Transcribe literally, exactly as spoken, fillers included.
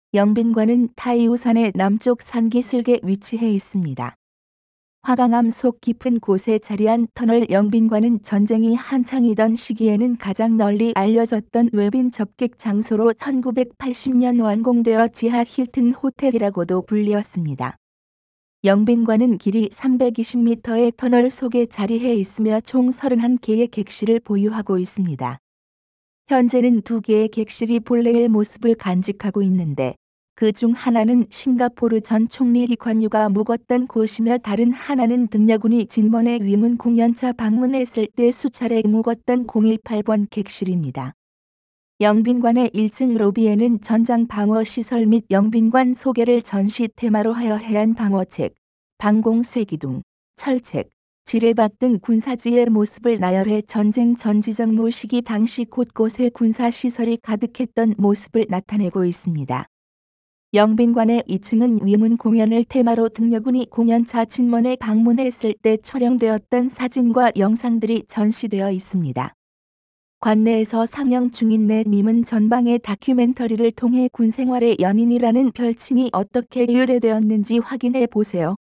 영빈관은 타이우산의 남쪽 산기슭에 위치해 있습니다. 화강암 속 깊은 곳에 자리한 터널 영빈관은 전쟁이 한창이던 시기에는 가장 널리 알려졌던 외빈 접객 장소로 천구백팔십 년 완공되어 지하 힐튼 호텔이라고도 불리었습니다. 영빈관은 길이 삼백이십 미터의 터널 속에 자리해 있으며 총 서른한 개의 객실을 보유하고 있습니다. 현재는 두 개의 객실이 본래의 모습을 간직하고 있는데 그 중 하나는 싱가포르 전 총리 리콴유가 묵었던 곳이며 다른 하나는 등려군이 진먼의 위문 공연차 방문했을 때 수차례 묵었던 공일팔 번 객실입니다. 영빈관의 일 층 로비에는 전장 방어 시설 및 영빈관 소개를 전시 테마로 하여 해안 방어책, 방공쇠기둥, 철책, 지뢰밭 등 군사지의 모습을 나열해 전쟁 전지정무 시기 당시 곳곳에 군사시설이 가득했던 모습을 나타내고 있습니다. 영빈관의 이 층은 위문 공연을 테마로 등려군이 공연차 진먼에 방문했을 때 촬영되었던 사진과 영상들이 전시되어 있습니다. 관내에서 상영 중인 내 미문 전방의 다큐멘터리를 통해 군 생활의 연인이라는 별칭이 어떻게 유래되었는지 확인해 보세요.